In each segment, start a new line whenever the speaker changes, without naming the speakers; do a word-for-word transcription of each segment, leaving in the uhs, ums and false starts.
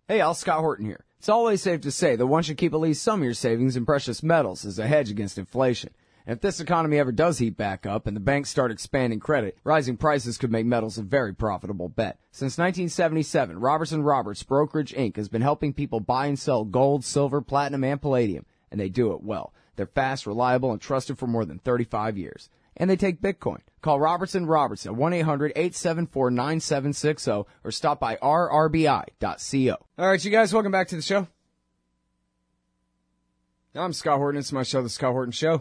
Hey, Al, Scott Horton here. It's always safe to say that one should keep at least some of your savings in precious metals as a hedge against inflation. And if this economy ever does heat back up and the banks start expanding credit, rising prices could make metals a very profitable bet. Since nineteen seventy-seven, Robertson Roberts Brokerage Incorporated has been helping people buy and sell gold, silver, platinum, and palladium, and they do it well. They're fast, reliable, and trusted for more than thirty-five years. And they take Bitcoin. Call Robertson Roberts at one eight hundred eight seven four nine seven six zero or stop by r r b i dot co. All right, you guys, welcome back to the show. I'm Scott Horton. It's my show, The Scott Horton Show.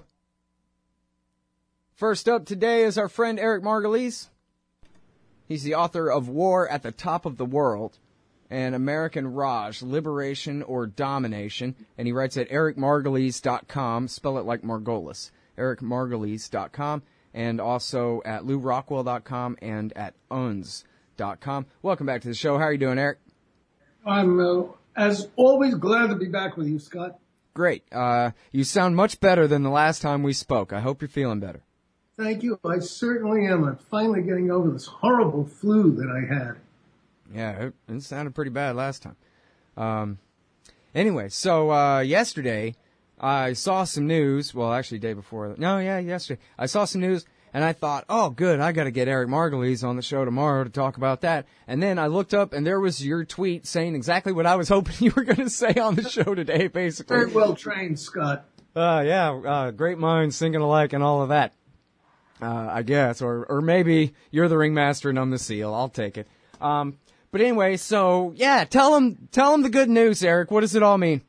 First up today is our friend Eric Margolyes. He's the author of War at the Top of the World and American Raj, Liberation or Domination. And he writes at eric margolyes dot com, spell it like Margolis. eric margolyes dot com, and also at lou rockwell dot com and at uns dot com. Welcome back to the show. How are you doing, Eric?
I'm, uh, as always, glad to be back with you, Scott.
Great. Uh, you sound much better than the last time we spoke. I hope you're feeling better.
Thank you. I certainly am. I'm finally getting over this horrible flu that I had.
Yeah, it, it sounded pretty bad last time. Um, anyway, so uh, yesterday I saw some news. Well, actually, day before. No, yeah, yesterday I saw some news, and I thought, oh, good, I got to get Eric Margolyes on the show tomorrow to talk about that. And then I looked up, and there was your tweet saying exactly what I was hoping you were going to say on the show today, basically.
Very well trained, Scott.
Uh, yeah, uh, great minds thinking alike and all of that. Uh, I guess, or or maybe you're the ringmaster and I'm the seal. I'll take it. Um, but anyway, so yeah, tell them tell them the good news, Eric. What does it all mean?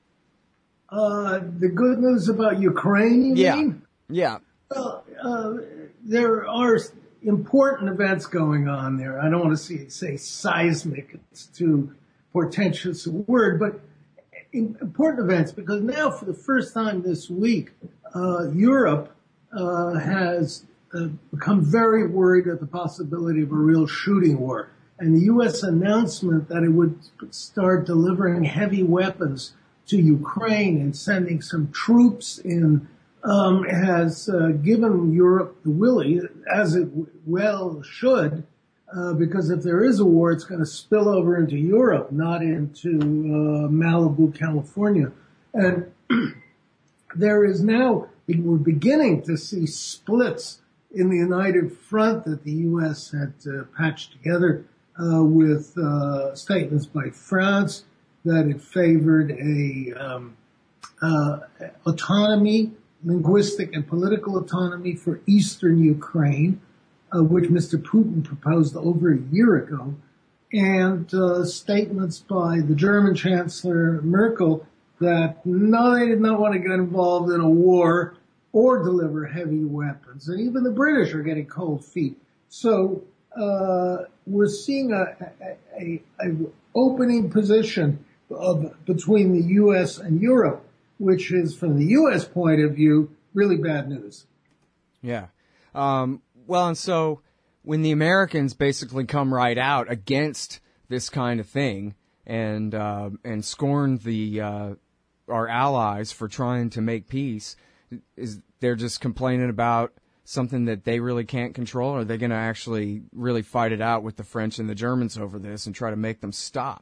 Uh, the good news about Ukraine, you
yeah.
mean?
Yeah.
Well, uh, there are important events going on there. I don't want to say, say seismic. It's too portentous a word, but important events because now for the first time this week, uh, Europe Uh, has uh, become very worried at the possibility of a real shooting war. And the U S announcement that it would start delivering heavy weapons to Ukraine and sending some troops in um, has uh, given Europe the willy, as it well should, uh, because if there is a war, it's going to spill over into Europe, not into uh, Malibu, California. And there is now we're beginning to see splits in the united front that the U S had uh, patched together uh, with uh, statements by France that it favored a um, uh, autonomy, linguistic and political autonomy for eastern Ukraine, uh, which Mister Putin proposed over a year ago, and uh, statements by the German Chancellor Merkel that no, they did not want to get involved in a war or deliver heavy weapons. And even the British are getting cold feet. So uh, we're seeing a, a, a, a opening position of, between the U S and Europe, which is, from the U S point of view, really bad news.
Yeah. Um, well, and so when the Americans basically come right out against this kind of thing and uh, and scorn the uh, our allies for trying to make peace, is they're just complaining about something that they really can't control, or are they going to actually really fight it out with the French and the Germans over this and try to make them stop?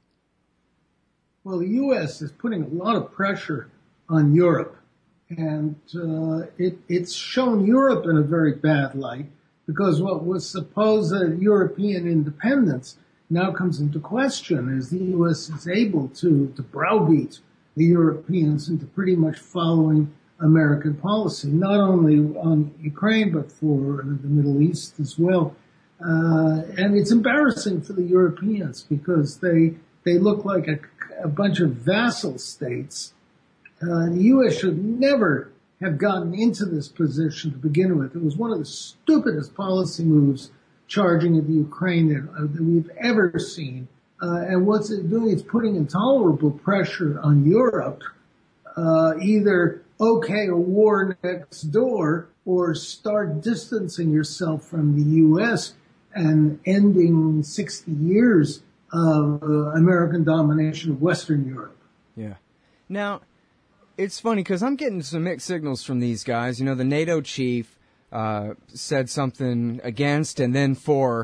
Well, the U S is putting a lot of pressure on Europe, and uh, it, it's shown Europe in a very bad light because what was supposed European independence now comes into question as the U S is able to, to browbeat the Europeans into pretty much following American policy, not only on Ukraine, but for the Middle East as well. Uh, and it's embarrassing for the Europeans because they, they look like a, a bunch of vassal states. Uh, the U S should never have gotten into this position to begin with. It was one of the stupidest policy moves charging at the Ukraine that, uh, that we've ever seen. Uh, and what's it doing? It's putting intolerable pressure on Europe, uh, either okay a war next door or start distancing yourself from the U S and ending sixty years of uh, American domination of Western Europe.
Yeah. Now, it's funny because I'm getting some mixed signals from these guys. You know, the NATO chief uh, said something against and then for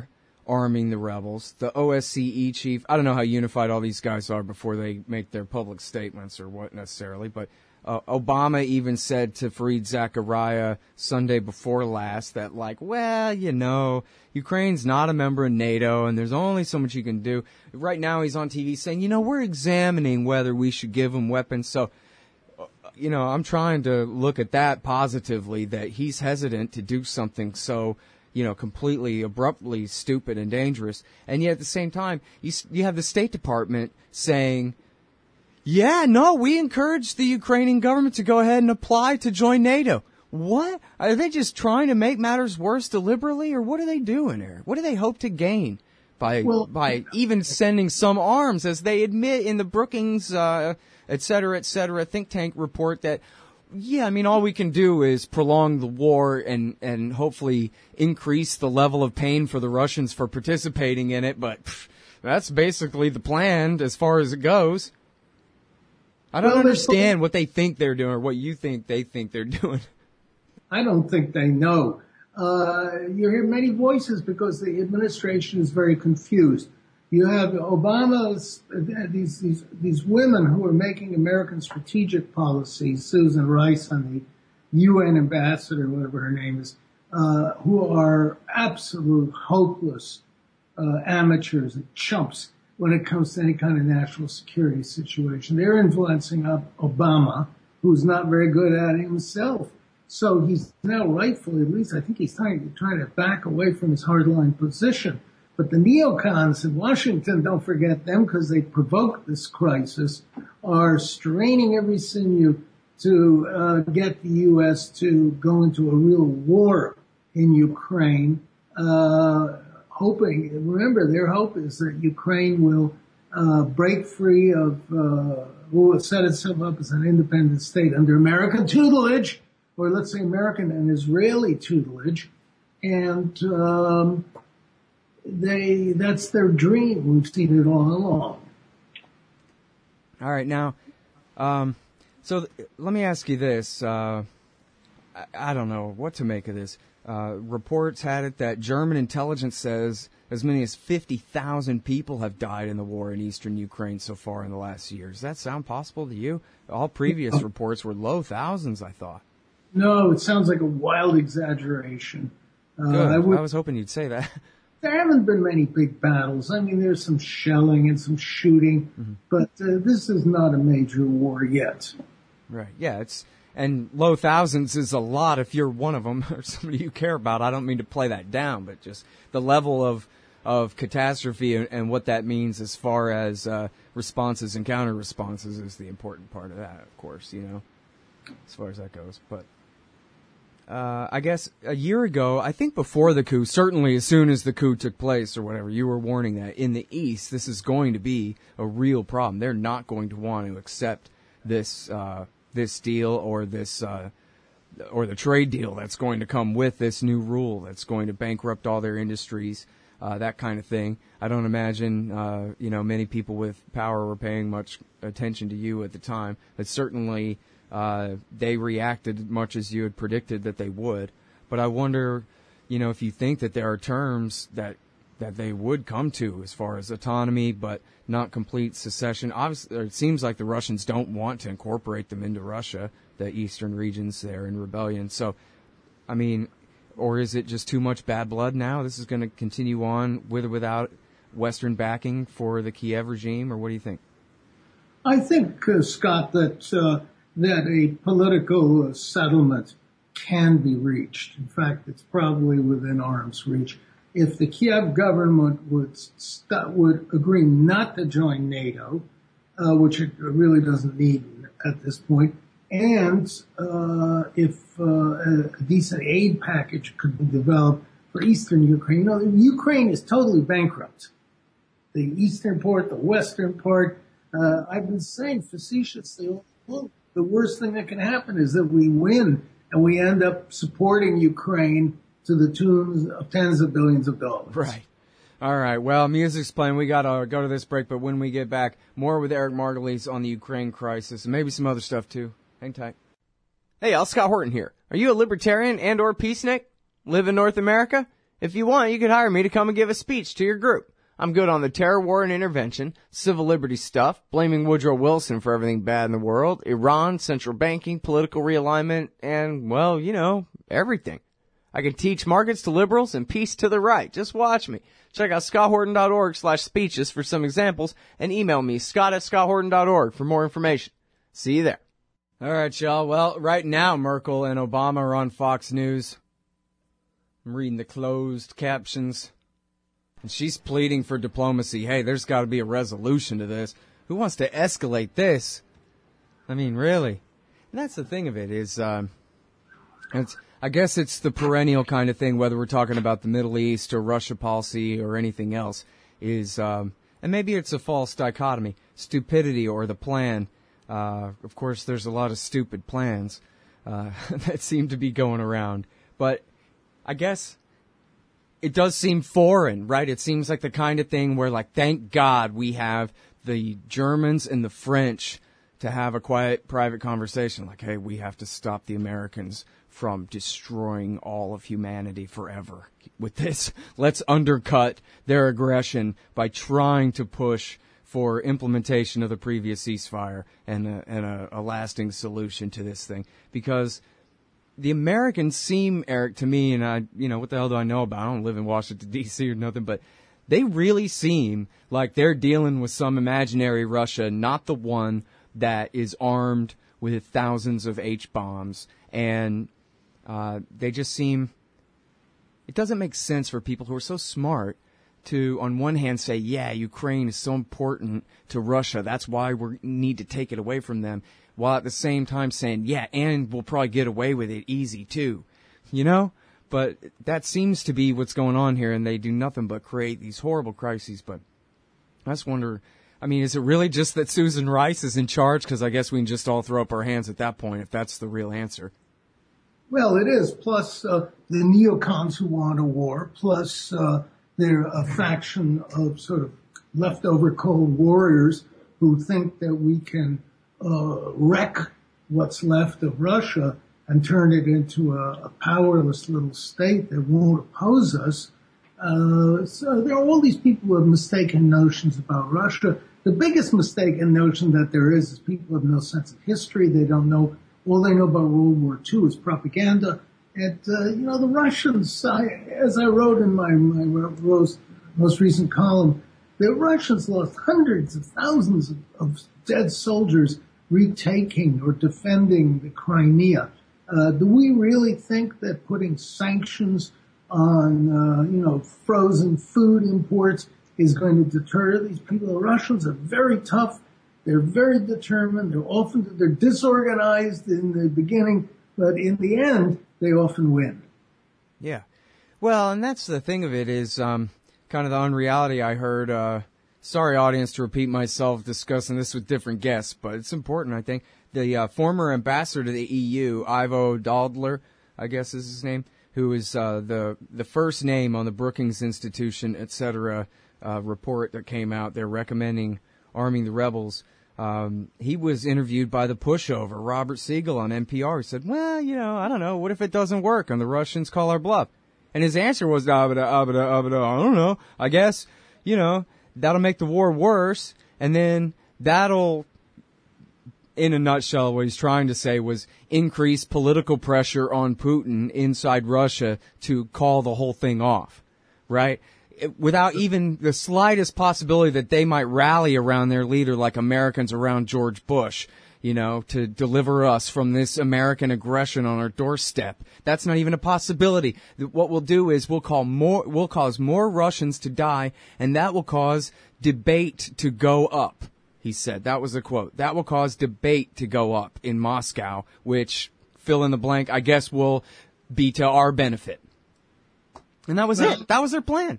arming the rebels. The O S C E chief, I don't know how unified all these guys are before they make their public statements or what necessarily, but uh, Obama even said to Fareed Zakaria Sunday before last that, like, well, you know, Ukraine's not a member of NATO and there's only so much you can do. Right now he's on T V saying, you know, we're examining whether we should give them weapons. So, you know, I'm trying to look at that positively, that he's hesitant to do something so, you know, completely abruptly stupid and dangerous. And yet at the same time, you, you have the State Department saying, yeah, no, we encourage the Ukrainian government to go ahead and apply to join NATO. What? Are they just trying to make matters worse deliberately, or what are they doing here? What do they hope to gain by well, by even sending some arms, as they admit in the Brookings, uh, et cetera, et cetera, think tank report that, yeah, I mean, all we can do is prolong the war and, and hopefully increase the level of pain for the Russians for participating in it, but pff, that's basically the plan as far as it goes. I don't well, understand what they think they're doing or what you think they think they're doing.
I don't think they know. Uh, you hear many voices because the administration is very confused. You have Obama's, these, these, these women who are making American strategic policy, Susan Rice on the U N ambassador, whatever her name is, uh, who are absolute hopeless, uh, amateurs and chumps when it comes to any kind of national security situation. They're influencing Obama, who's not very good at it himself. So he's now rightfully, at least I think he's trying, trying to back away from his hardline position. But the neocons in Washington, don't forget them because they provoked this crisis, are straining every sinew to uh, get the U S to go into a real war in Ukraine, uh, hoping, remember, their hope is that Ukraine will uh, break free of, uh, will set itself up as an independent state under American tutelage, or let's say American and Israeli tutelage, and um, they that's their dream. We've seen it all along.
All right, now, um, so th- let me ask you this. Uh, I-, I don't know what to make of this. Uh, reports had it that German intelligence says as many as fifty thousand people have died in the war in eastern Ukraine so far in the last year. Does that sound possible to you? All previous reports were low thousands, I thought.
No, it sounds like a wild exaggeration.
Uh, Good. I, would, I was hoping you'd say that.
There haven't been many big battles. I mean, there's some shelling and some shooting, mm-hmm. but uh, this is not a major war yet.
Right. Yeah, it's and low thousands is a lot if you're one of them or somebody you care about. I don't mean to play that down, but just the level of of catastrophe and, and what that means as far as uh, responses and counter responses is the important part of that, of course, you know, as far as that goes. But Uh, I guess a year ago, I think before the coup, certainly as soon as the coup took place or whatever, you were warning that in the East, this is going to be a real problem. They're not going to want to accept this, uh, this deal or this, uh, or the trade deal that's going to come with this new rule that's going to bankrupt all their industries, uh, that kind of thing. I don't imagine, uh, you know, many people with power were paying much attention to you at the time, but certainly, Uh, they reacted much as you had predicted that they would. But I wonder, you know, if you think that there are terms that that they would come to as far as autonomy, but not complete secession. Obviously, it seems like the Russians don't want to incorporate them into Russia, the eastern regions there in rebellion. So, I mean, or is it just too much bad blood now? This is going to continue on with or without Western backing for the Kiev regime, or what do you think?
I think, uh, Scott, that... Uh that a political settlement can be reached. In fact, it's probably within arm's reach. If the Kiev government would st- would agree not to join NATO, uh, which it really doesn't need at this point, and uh, if uh, a decent aid package could be developed for eastern Ukraine. No, Ukraine is totally bankrupt. The eastern part, the western part, uh, I've been saying facetiously, look, the worst thing that can happen is that we win and we end up supporting Ukraine to the tunes of tens of billions of dollars.
Right. All right. Well, music's playing. We got to go to this break, but when we get back, more with Eric Margulies on the Ukraine crisis and maybe some other stuff too. Hang tight. Hey, Al, Scott Horton here. Are you a libertarian and or peacenik? Live in North America? If you want, you could hire me to come and give a speech to your group. I'm good on the terror war and intervention, civil liberties stuff, blaming Woodrow Wilson for everything bad in the world, Iran, central banking, political realignment, and, well, you know, everything. I can teach markets to liberals and peace to the right. Just watch me. Check out scotthorton.org slash speeches for some examples and email me, scott at scotthorton dot org for more information. See you there. All right, y'all. Well, right now, Merkel and Obama are on Fox News. I'm reading the closed captions. And she's pleading for diplomacy. Hey, there's got to be a resolution to this. Who wants to escalate this? I mean, really? And that's the thing of it is, um, it's, I guess it's the perennial kind of thing, whether we're talking about the Middle East or Russia policy or anything else, is, um, and maybe it's a false dichotomy, stupidity or the plan. Uh, of course, there's a lot of stupid plans uh, that seem to be going around. But I guess it does seem foreign, right? It seems like the kind of thing where, like, thank God we have the Germans and the French to have a quiet, private conversation. Like, hey, we have to stop the Americans from destroying all of humanity forever with this. Let's undercut their aggression by trying to push for implementation of the previous ceasefire and a, and a, a lasting solution to this thing. Because the Americans seem, Eric, to me, and I, you know, what the hell do I know about? I don't live in Washington, D C or nothing, but they really seem like they're dealing with some imaginary Russia, not the one that is armed with thousands of H-bombs. And uh, they just seem, it doesn't make sense for people who are so smart to, on one hand, say, yeah, Ukraine is so important to Russia, that's why we need to take it away from them, while at the same time saying, yeah, and we'll probably get away with it easy, too. You know? But that seems to be what's going on here, and they do nothing but create these horrible crises. But I just wonder, I mean, is it really just that Susan Rice is in charge? Because I guess we can just all throw up our hands at that point, if that's the real answer.
Well, it is. Plus uh, the neocons who want a war, plus uh, they're a faction of sort of leftover Cold Warriors who think that we can uh, wreck what's left of Russia and turn it into a, a powerless little state that won't oppose us. Uh, so there are all these people who have mistaken notions about Russia. The biggest mistaken notion that there is is people have no sense of history. They don't know, all they know about World War Two is propaganda. And, uh, you know, the Russians, I, as I wrote in my, my most, most recent column, the Russians lost hundreds of thousands of, of dead soldiers retaking or defending the Crimea. Uh, do we really think that putting sanctions on, uh, you know, frozen food imports is going to deter these people? The Russians are very tough. They're very determined. They're often, they're disorganized in the beginning, but in the end, they often win.
Yeah. Well, and that's the thing of it is, um, kind of the unreality I heard, uh, sorry audience to repeat myself discussing this with different guests, but it's important, I think. The uh, former ambassador to the E U, Ivo Dodler, I guess is his name, who is uh, the the first name on the Brookings Institution, et cetera, uh, report that came out. They're recommending arming the rebels. Um, he was interviewed by the pushover, Robert Siegel, on N P R. He said, well, you know, I don't know. What if it doesn't work and the Russians call our bluff? And his answer was, abada, abada, abada, I don't know. I guess, you know, that'll make the war worse, and then that'll, in a nutshell, what he's trying to say was increase political pressure on Putin inside Russia to call the whole thing off, right? It, without even the slightest possibility that they might rally around their leader like Americans around George Bush, you know, to deliver us from this American aggression on our doorstep. That's not even a possibility. What we'll do is we'll call more, we'll cause more Russians to die, and that will cause debate to go up. He said, that was a quote, that will cause debate to go up in Moscow, which, fill in the blank, I guess will be to our benefit. And that was well, it. That was their plan.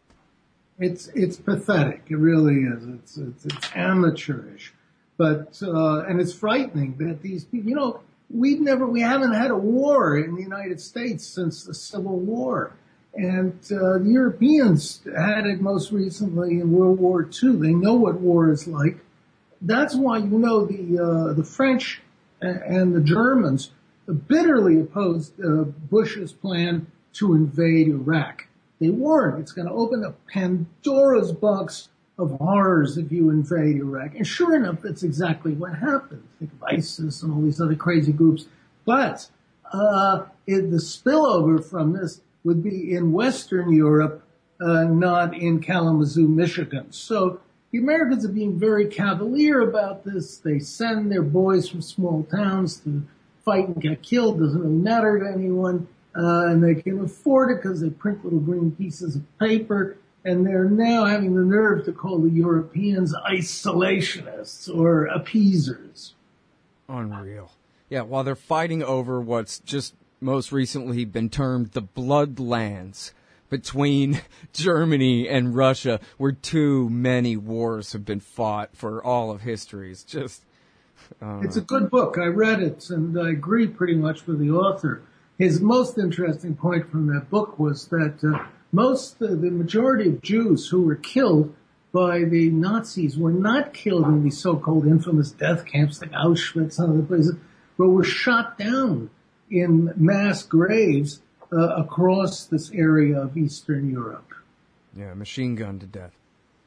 It's it's pathetic. It really is. It's it's, it's amateurish. But, uh, and it's frightening that these people, you know, we've never, we haven't had a war in the United States since the Civil War. And uh, the Europeans had it most recently in World War Two. They know what war is like. That's why, you know, the uh, the French and the Germans bitterly opposed uh, Bush's plan to invade Iraq. They warn it's going to open a Pandora's box of horrors if you invade Iraq. And sure enough, that's exactly what happened. Think of ISIS and all these other crazy groups. But uh, it, the spillover from this would be in Western Europe, uh, not in Kalamazoo, Michigan. So the Americans are being very cavalier about this. They send their boys from small towns to fight and get killed. Doesn't really matter to anyone. Uh, and they can afford it because they print little green pieces of paper. And they're now having the nerve to call the Europeans isolationists or appeasers.
Unreal. Yeah, while they're fighting over what's just most recently been termed the bloodlands between Germany and Russia, where too many wars have been fought for all of history. It's just... Uh,
it's a good book. I read it, and I agree pretty much with the author. His most interesting point from that book was that uh, most, uh, the majority of Jews who were killed by the Nazis were not killed in these so-called infamous death camps like Auschwitz and other places, but were shot down in mass graves uh, across this area of Eastern Europe.
Yeah, machine gunned to death.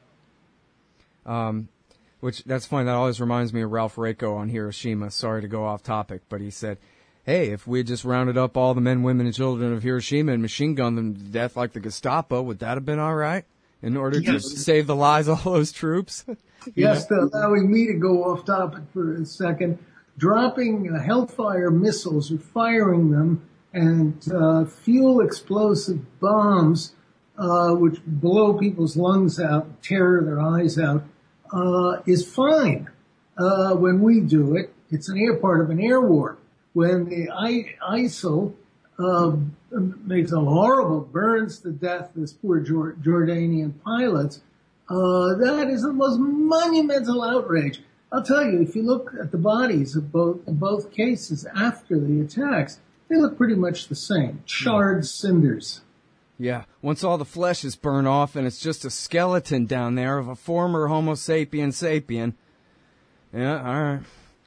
Um, which, that's funny, that always reminds me of Ralph Rako on Hiroshima. Sorry to go off topic, but he said, hey, if we had just rounded up all the men, women, and children of Hiroshima and machine gunned them to death like the Gestapo, would that have been all right? In order yes. to save the lives of all those troops?
Yes, know? allowing me to go off topic for a second. Dropping uh, Hellfire missiles or firing them and uh, fuel explosive bombs, uh, which blow people's lungs out, tear their eyes out, uh, is fine. Uh, when we do it, it's an air part of an air war. When the I, ISIL uh, makes a horrible burns to death this poor Jor- Jordanian pilots, uh, that is the most monumental outrage. I'll tell you, if you look at the bodies of both in both cases after the attacks, they look pretty much the same. Charred cinders.
Yeah. Once all the flesh is burned off and it's just a skeleton down there of a former Homo sapien sapien. Yeah, all right.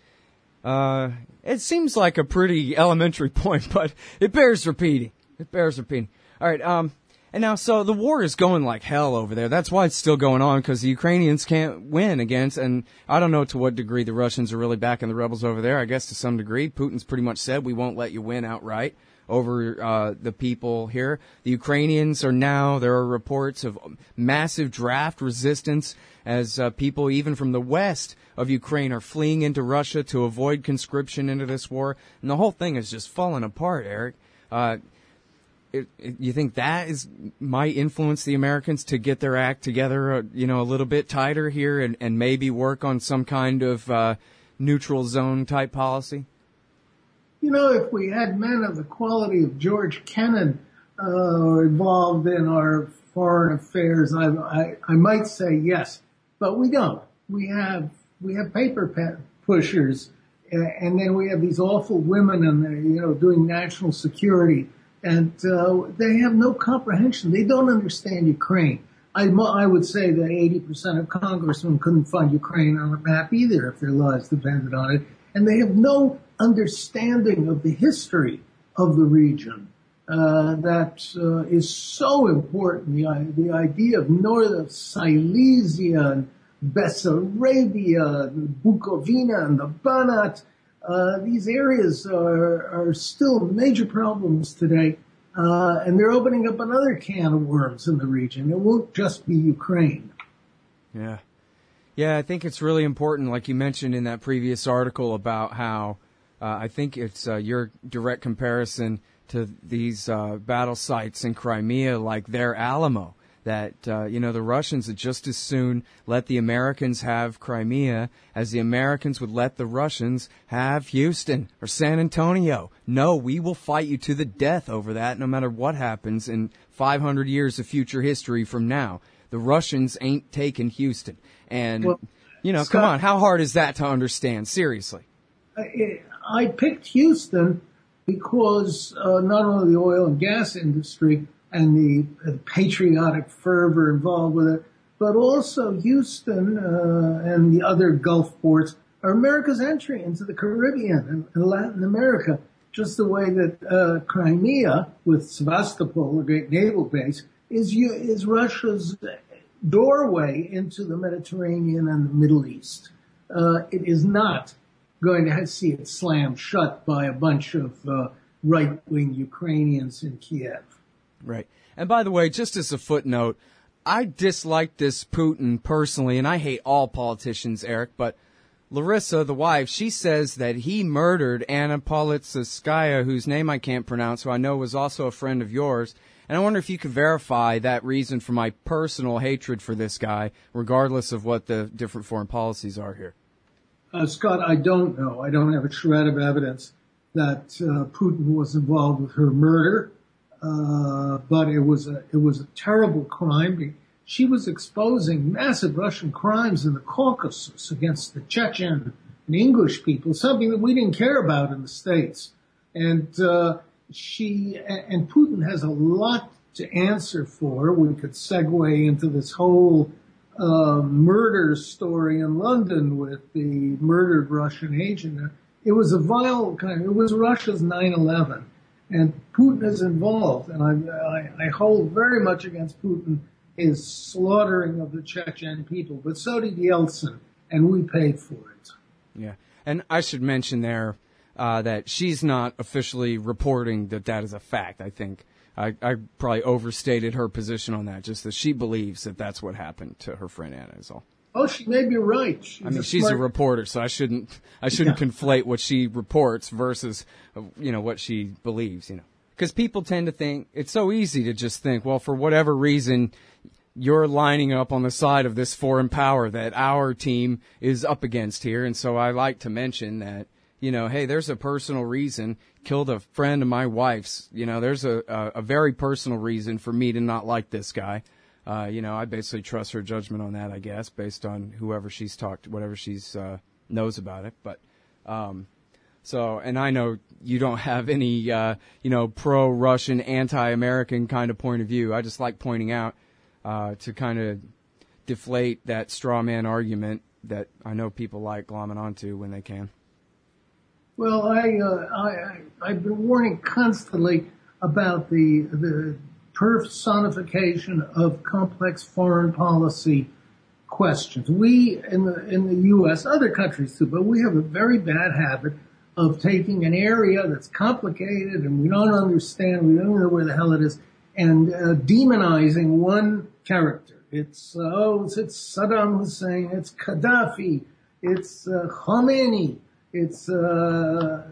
Uh, it seems like a pretty elementary point, but it bears repeating. It bears repeating. All right, um, and now, so the war is going like hell over there. That's why it's still going on, because the Ukrainians can't win against, and I don't know to what degree the Russians are really backing the rebels over there. I guess to some degree. Putin's pretty much said, we won't let you win outright over uh, the people here. The Ukrainians are now, there are reports of massive draft resistance as uh, people even from the west of Ukraine are fleeing into Russia to avoid conscription into this war. And the whole thing is just falling apart, Eric. Uh, it, it, you think that is might influence the Americans to get their act together, uh, you know, a little bit tighter here and, and maybe work on some kind of uh, neutral zone type policy?
You know, if we had men of the quality of George Kennan uh, involved in our foreign affairs, I, I, I might say yes, but we don't. We have we have paper pushers, and then we have these awful women, and you know, doing national security, and uh, they have no comprehension. They don't understand Ukraine. I, I would say that eighty percent of congressmen couldn't find Ukraine on a map either if their lives depended on it, and they have no understanding of the history of the region uh, that uh, is so important. The, the idea of North Silesia and Bessarabia, Bukovina, and the Banat, uh, these areas are, are still major problems today, uh, and they're opening up another can of worms in the region. It won't just be Ukraine.
Yeah. Yeah, I think it's really important, like you mentioned in that previous article about how Uh, I think it's uh, your direct comparison to these uh, battle sites in Crimea, like their Alamo, that, uh, you know, the Russians would just as soon let the Americans have Crimea as the Americans would let the Russians have Houston or San Antonio. No, we will fight you to the death over that no matter what happens in five hundred years of future history from now. The Russians ain't taking Houston. And, well, you know, Scott, come on, how hard is that to understand? Seriously.
I, I picked Houston because uh, not only the oil and gas industry and the, the patriotic fervor involved with it, but also Houston uh, and the other Gulf ports are America's entry into the Caribbean and, and Latin America, just the way that uh, Crimea, with Sevastopol, a great naval base, is you, is Russia's doorway into the Mediterranean and the Middle East. Uh, it is not going to see it slammed shut by a bunch of uh, right-wing Ukrainians in Kiev.
Right. And by the way, just as a footnote, I dislike this Putin personally, and I hate all politicians, Eric, but Larissa, the wife, she says that he murdered Anna Politkovskaya, whose name I can't pronounce, who I know was also a friend of yours. And I wonder if you could verify that reason for my personal hatred for this guy, regardless of what the different foreign policies are here.
Uh, Scott, I don't know. I don't have a shred of evidence that uh, Putin was involved with her murder, uh, but it was a it was a terrible crime. She was exposing massive Russian crimes in the Caucasus against the Chechen and English people, something that we didn't care about in the States. And uh, she and Putin has a lot to answer for. We could segue into this whole uh, murder story in London with the murdered Russian agent. It was a vile kind. It was Russia's nine eleven, and Putin is involved. And I, I, I hold very much against Putin his slaughtering of the Chechen people, but so did Yeltsin, and we paid for it.
Yeah, and I should mention there uh, that she's not officially reporting that that is a fact. I think I, I probably overstated her position on that, just that she believes that that's what happened to her friend Anna is all.
Oh, she may be right. She's
I mean,
a
she's
smart...
a reporter, so I shouldn't I shouldn't
yeah.
conflate what she reports versus, you know, what she believes, you know. Because people tend to think, it's so easy to just think, well, for whatever reason, you're lining up on the side of this foreign power that our team is up against here. And so I like to mention that, you know, hey, there's a personal reason, killed a friend of my wife's, you know, there's a, a, a very personal reason for me to not like this guy. Uh, you know, I basically trust her judgment on that, I guess, based on whoever she's talked, whatever she's uh, knows about it. But um, so, and I know you don't have any, uh, you know, pro-Russian, anti-American kind of point of view. I just like pointing out uh, to kind of deflate that straw man argument that I know people like glomming onto when they can.
Well, I, uh, I, I I've been warning constantly about the the. personification of complex foreign policy questions. We in the in the U S, other countries too, but we have a very bad habit of taking an area that's complicated and we don't understand, we don't know where the hell it is, and uh, demonizing one character. It's uh, oh, it's, it's Saddam Hussein, it's Gaddafi, it's uh, Khomeini, it's uh,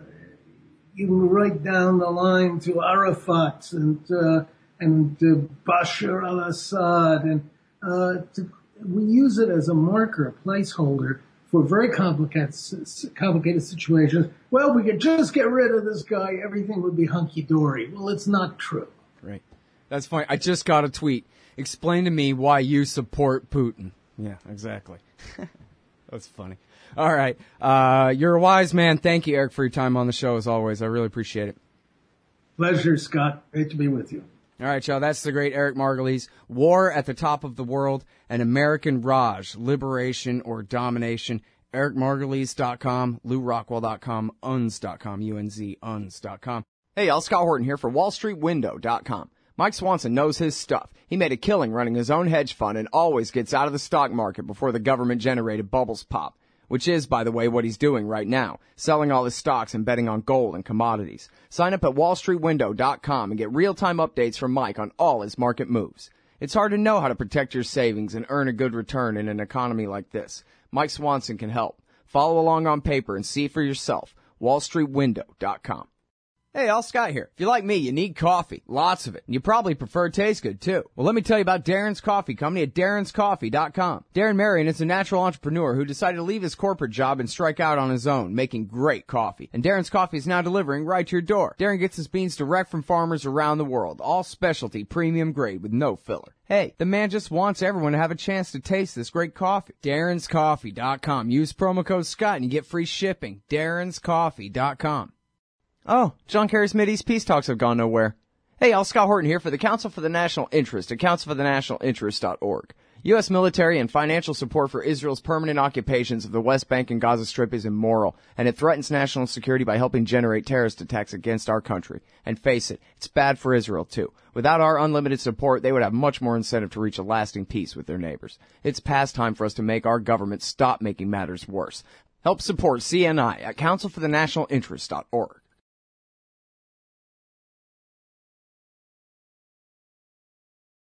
even right down the line to Arafat and. Uh, and uh, Bashar al-Assad, and uh, to, we use it as a marker, a placeholder for very complicated, complicated situations. Well, we could just get rid of this guy, everything would be hunky-dory. Well, it's not true.
Right. That's funny. I just got a tweet. Explain to me why you support Putin. Yeah, exactly. That's funny. All right. Uh, you're a wise man. Thank you, Eric, for your time on the show, as always. I really appreciate it.
Pleasure, Scott. Great to be with you.
All right, y'all, that's the great Eric Margolis. War at the Top of the World, an American Raj, Liberation or Domination. Eric Margolis dot com, Lou Rockwell dot com, U N Z dot com, U N Z, U N Z dot com. Hey, y'all, Scott Horton here for Wall Street Window dot com. Mike Swanson knows his stuff. He made a killing running his own hedge fund and always gets out of the stock market before the government-generated bubbles pop. Which is, by the way, what he's doing right now, selling all his stocks and betting on gold and commodities. Sign up at Wall Street Window dot com and get real-time updates from Mike on all his market moves. It's hard to know how to protect your savings and earn a good return in an economy like this. Mike Swanson can help. Follow along on paper and see for yourself. Wall Street Window dot com. Hey, all, Scott here. If you're like me, you need coffee. Lots of it. And you probably prefer it taste good, too. Well, let me tell you about Darren's Coffee Company at Darren's Coffee dot com. Darren Marion is a natural entrepreneur who decided to leave his corporate job and strike out on his own, making great coffee. And Darren's Coffee is now delivering right to your door. Darren gets his beans direct from farmers around the world. All specialty, premium grade with no filler. Hey, the man just wants everyone to have a chance to taste this great coffee. Darren's Coffee dot com. Use promo code Scott and you get free shipping. Darren's Coffee dot com. Oh, John Kerry's Mideast peace talks have gone nowhere. Hey, y'all, Scott Horton here for the Council for the National Interest at council for the national interest dot org. U S military and financial support for Israel's permanent occupations of the West Bank and Gaza Strip is immoral, and it threatens national security by helping generate terrorist attacks against our country. And face it, it's bad for Israel, too. Without our unlimited support, they would have much more incentive to reach a lasting peace with their neighbors. It's past time for us to make our government stop making matters worse. Help support C N I at council for the national interest dot org.